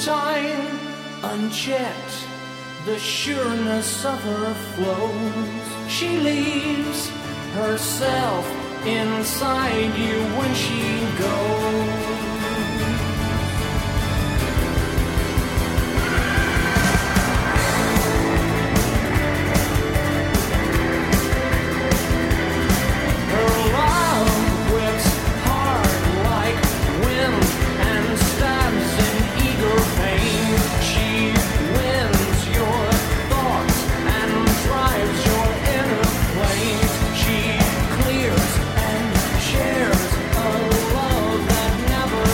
time, unchecked, the sureness of her flows. She leaves herself inside you when she goes. Never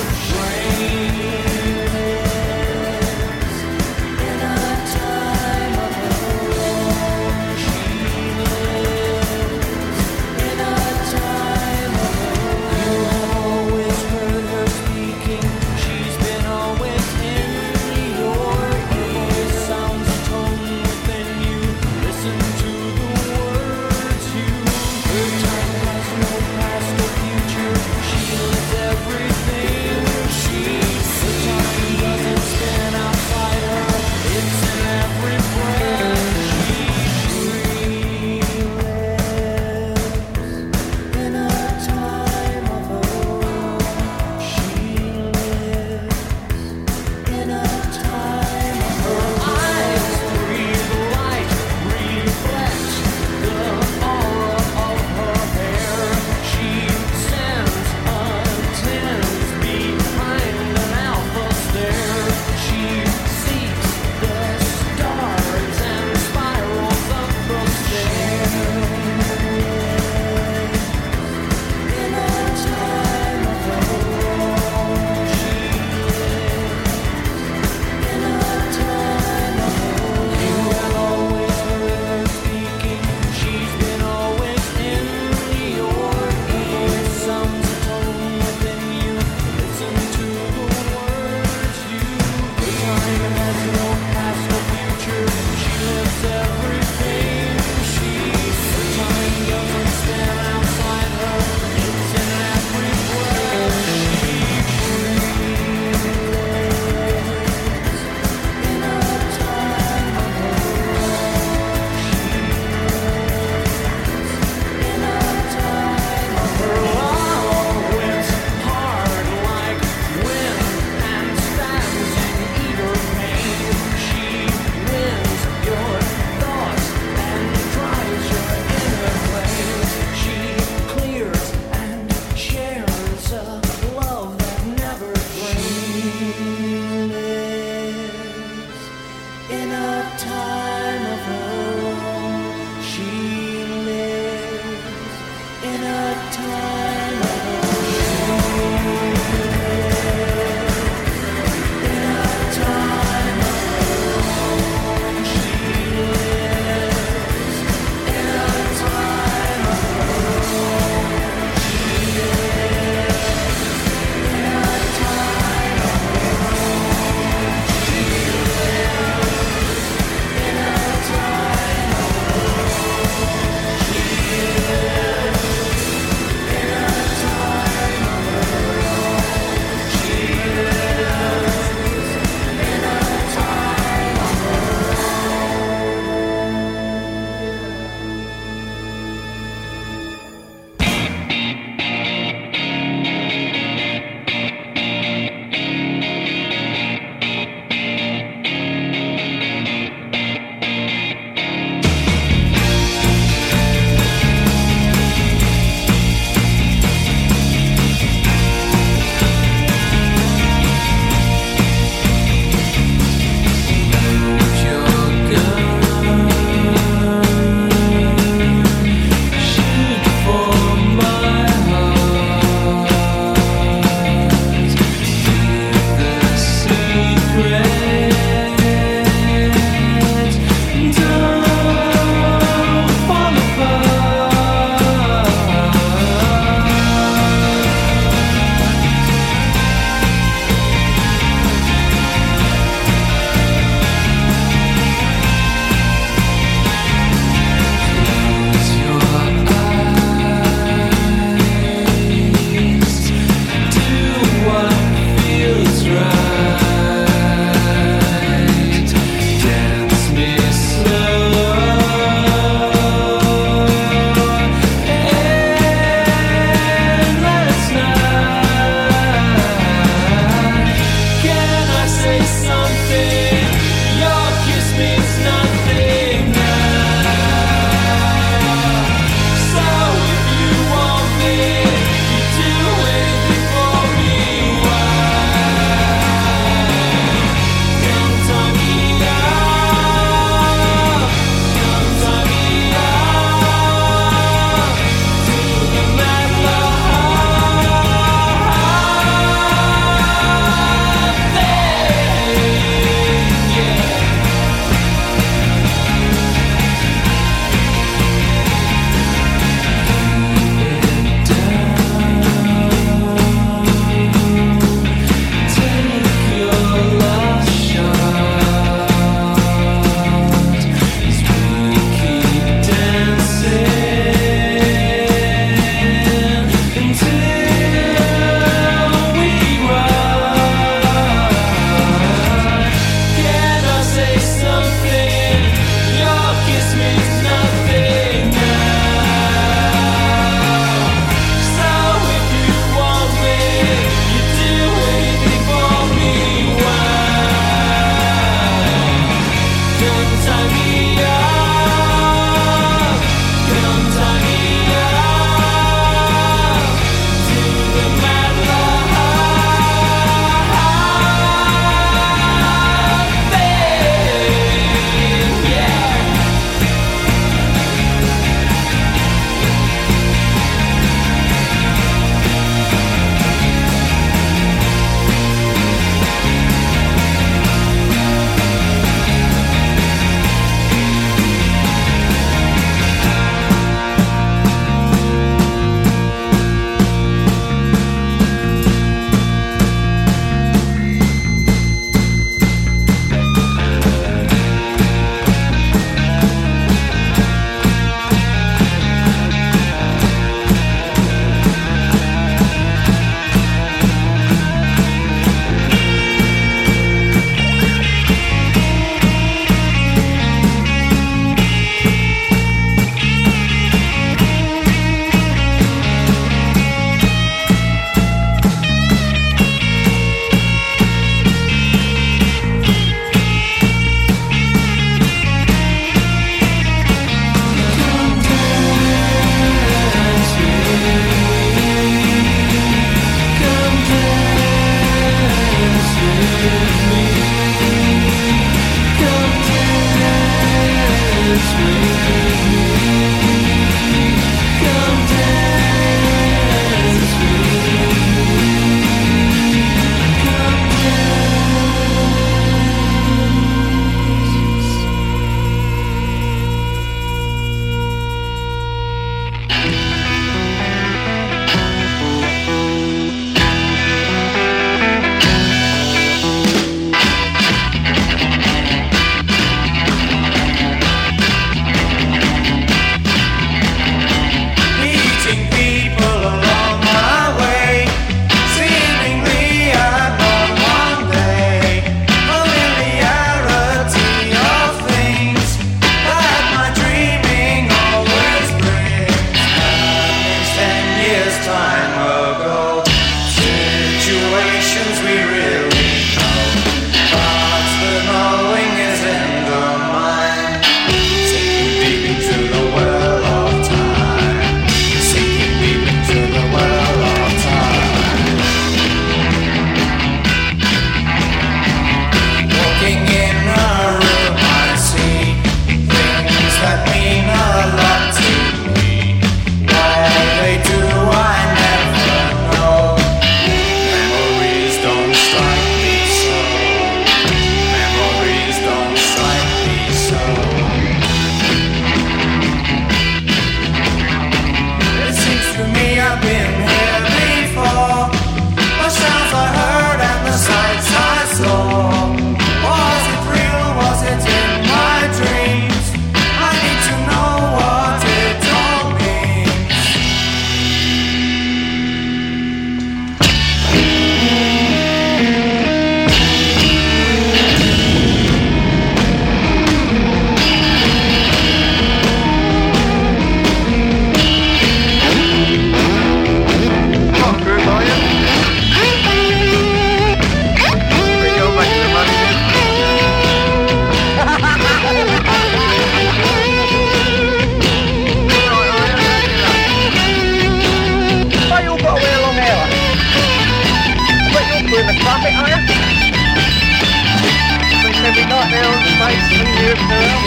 feels space and you feel.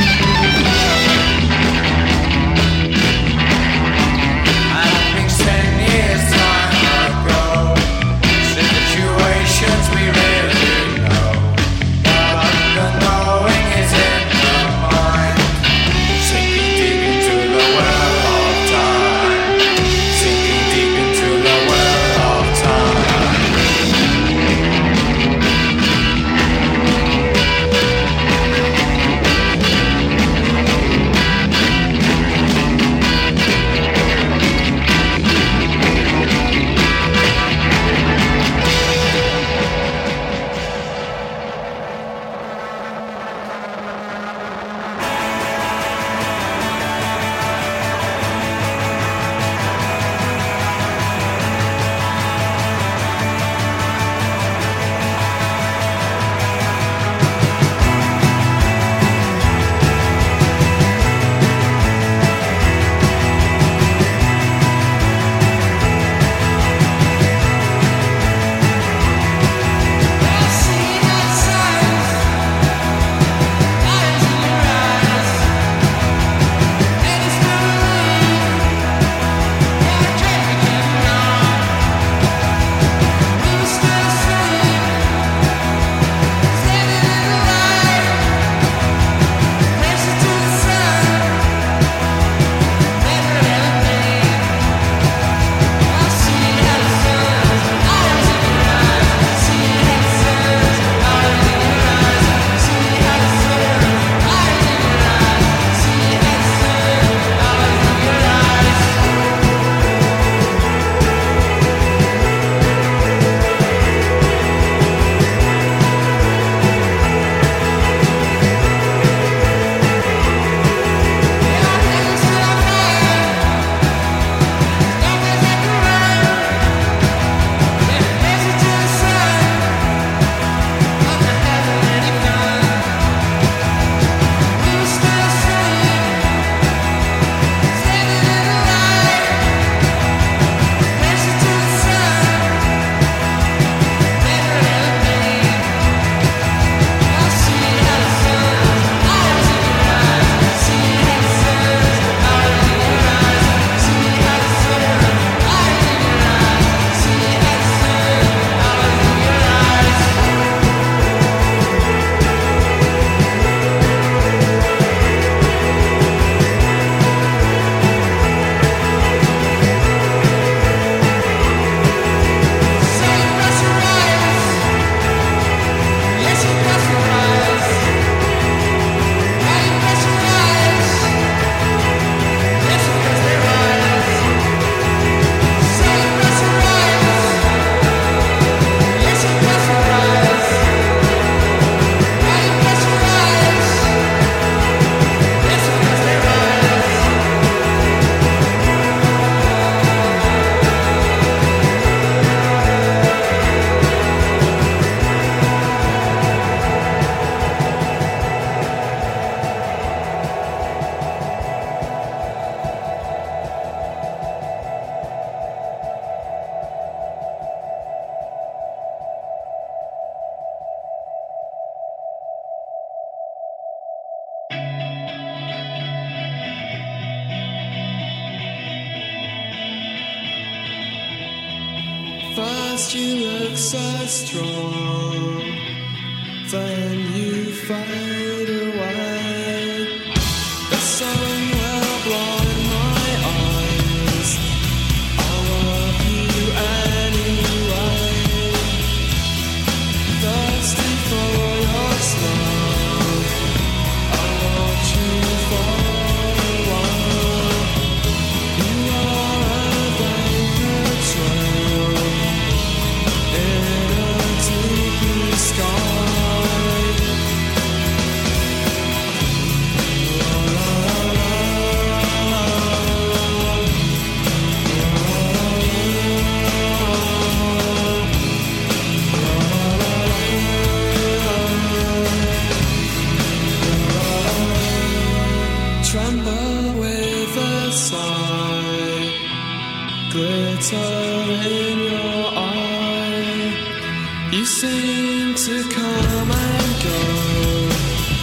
I think 10 years time ago, situations we really know, but the knowing is in the mind, sinking deep into the well of time, sinking deep into the well of time. First you look so strong, then you fade away. The sun will blind my eyes, I love you anyway. Thirsty for your smile, I watch you for a while. You are a vapor trail in a deep blue sky. Tremble with a sigh, glitter in your eye. You seem to come and go,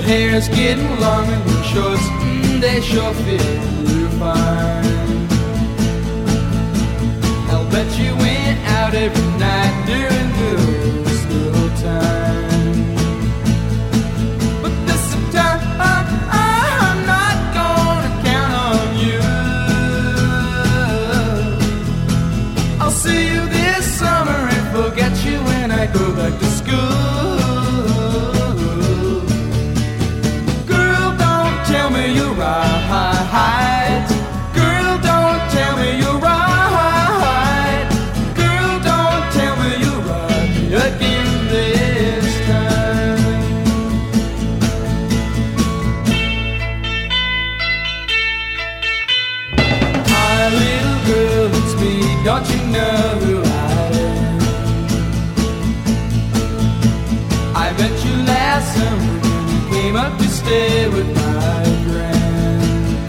hair's getting long and your shorts, they sure fit you fine. I'll bet you went out every night during middle school time. But this time I'm not gonna count on you. I'll see you this summer and forget you when I go back to school. Girl, don't tell me you're right. Girl, don't tell me you're right. Girl, don't tell me you're right again this time. My little girl, it's me, don't you know who I am? I met you last summer when you came up to stay with my friend.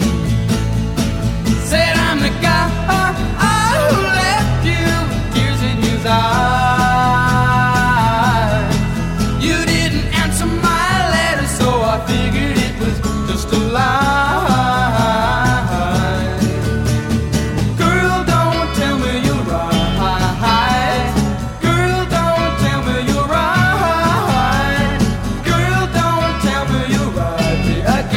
Said I'm the guy who left you with tears in his eyes. You didn't answer my letter, so I figured it was just a lie. Girl, don't tell me you're right. Girl, don't tell me you're right. Girl, don't tell me you're right again.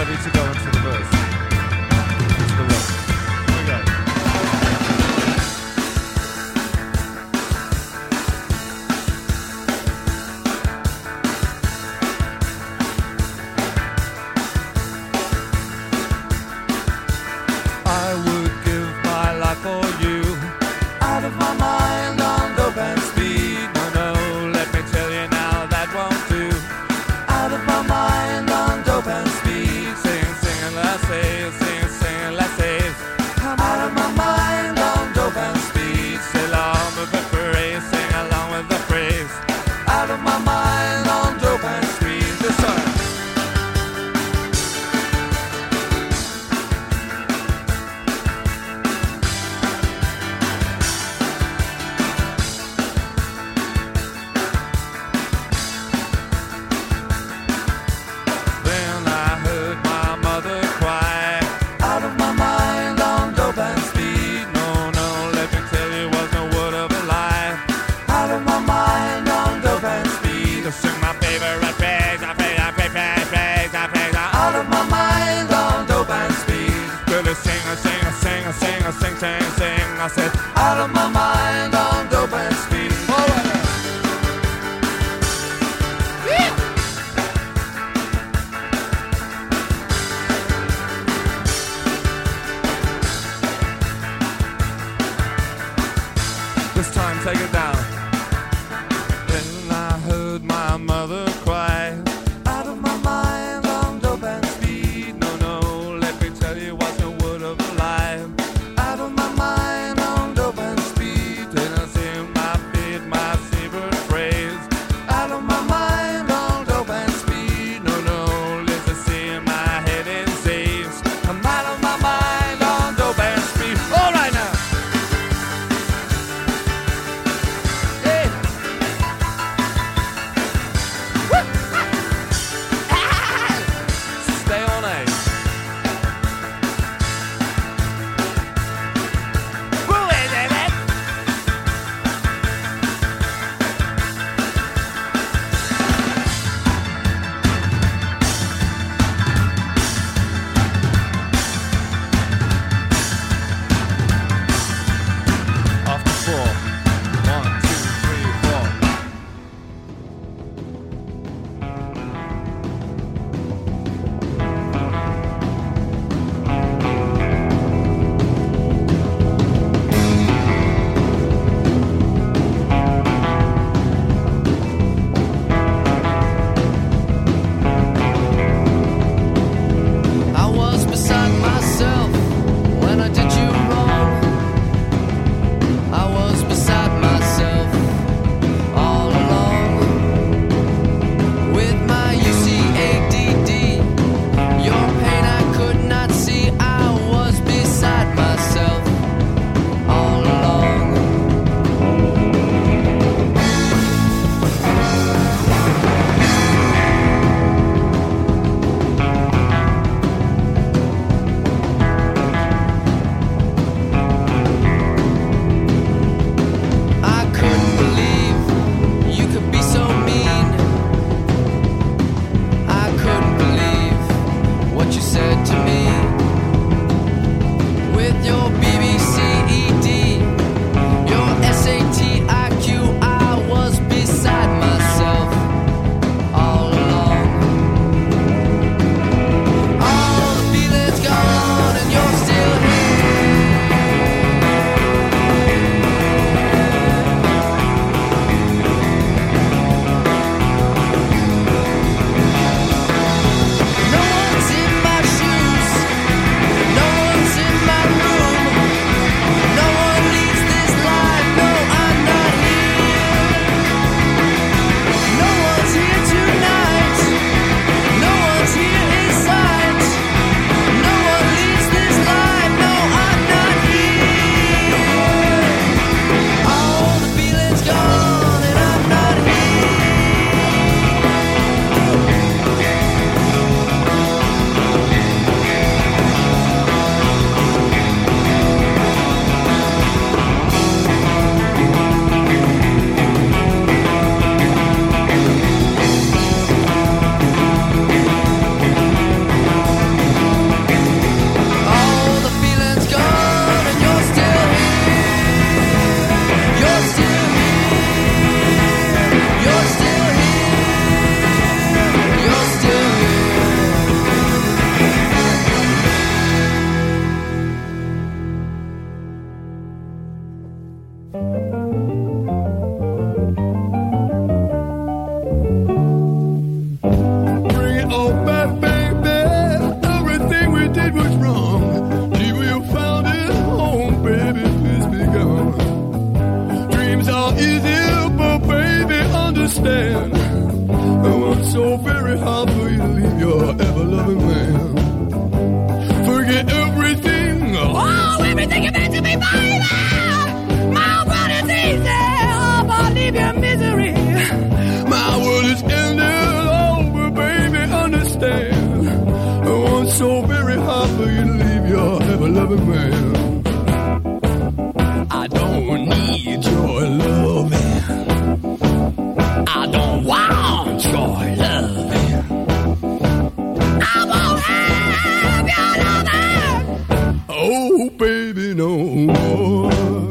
ready to go into the verse. Into the verse. Here we go. I would give my life for you. Out of my mind on dope and speed. No, no, let me tell you now that won't do. Out of my mind on dope and speed. Sing, sing, let's say, sing, sing, let's say. I'm out of my mind on dope and speed. Sing along with the phrase, sing along with the phrase. Out of my mind on dope and speed. This song. Then I heard my mother cry. Out of my mind on dope and speed. No, no, let me tell you, was no word of a lie. Out of my mind on dope and speed. To sing my favorite phrase, I phrase, I phrase, phrase, phrase, I phrase. Out of my mind on dope and speed. Girl, sing, I sing, I sing, I sing, I sing, sing, sing. I said, out of my mind on dope and speed. All right. This time, take it down. Then I heard my mother cry. Out of my mind on dope and speed. No, no, let me tell you, was no word of a lie. Out of my mind on dope and speed. Then I sing my beat, my favorite phrase. Out of my mind on dope and speed. No, no, let me see in my head and says, I'm out of my mind on dope and speed. All right now. so very hard for you to leave your ever-loving man. Forget everything. Oh, everything you meant to me, baby. My world is easy. Oh, but leave your misery. My world is ended. Oh, but baby, understand. I want so very hard for you to leave your ever-loving man. I don't need your loving. I don't want your loving. I won't have your loving. Oh, baby, no more.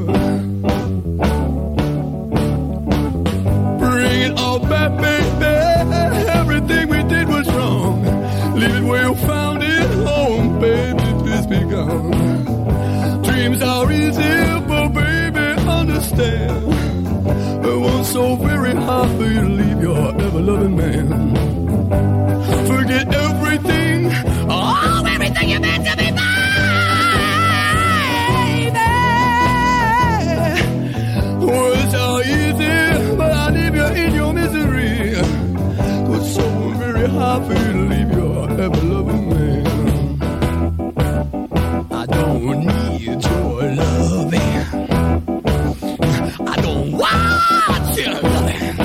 Bring it all back, baby. Everything we did was wrong. Leave it where you found it. Home, baby, please be gone. Dreams are easy, but baby, understand. I want so very hard for you to leave your ever-loving man. Forget everything. Oh, everything you meant to me, baby. Words are easy, but I leave you in your misery. It's so very hard for you to leave your ever-loving man. I don't need your loving. I don't want your loving.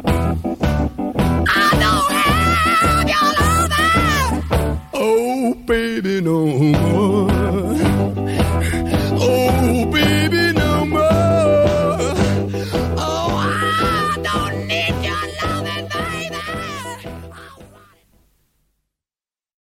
I don't have your loving. Oh, baby, no more.